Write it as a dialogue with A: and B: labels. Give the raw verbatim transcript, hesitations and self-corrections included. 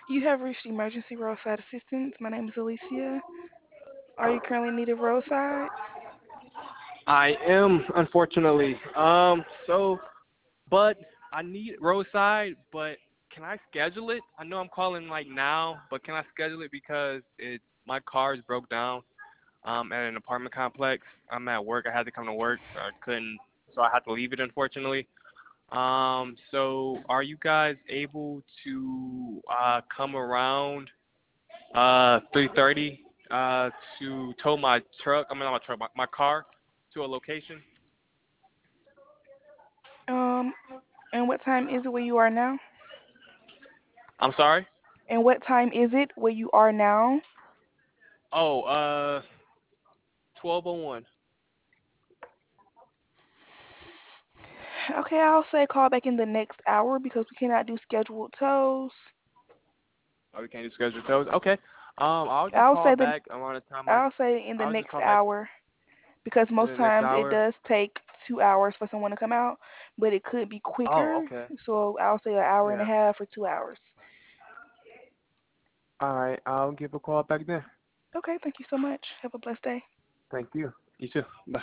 A: You have reached emergency roadside assistance. My name is Alicia. Are you currently needed roadside?
B: I am, unfortunately. Um, so, but I need roadside, but can I schedule it? I know I'm calling like now, but can I schedule it because it my car is broke down um at an apartment complex. I'm at work. I had to come to work. So I couldn't, so I had to leave it, unfortunately. Um, so are you guys able to uh come around uh three thirty uh to tow my truck? I mean, not my truck, my, my car to a location.
A: Um, and what time is it where you are now?
B: I'm sorry.
A: And what time is it where you are now?
B: Oh, uh, twelve oh one.
A: Okay, I'll say call back in the next hour because we cannot do scheduled tows.
B: Oh, we can't do scheduled tows. Okay. Um, I'll just
A: I'll
B: call
A: say the
B: back around the time I.
A: I'll say in the
B: I'll just
A: next
B: call back
A: hour because
B: in
A: most
B: the next
A: times it
B: hour.
A: does take two hours for someone to come out, but it could be
B: Oh,
A: quicker.
B: okay.
A: So I'll say an hour and a
B: Yeah.
A: half or two hours.
B: All right. I'll give a call back then.
A: Okay, thank you so much. Have a blessed day.
B: Thank you. You too. Bye.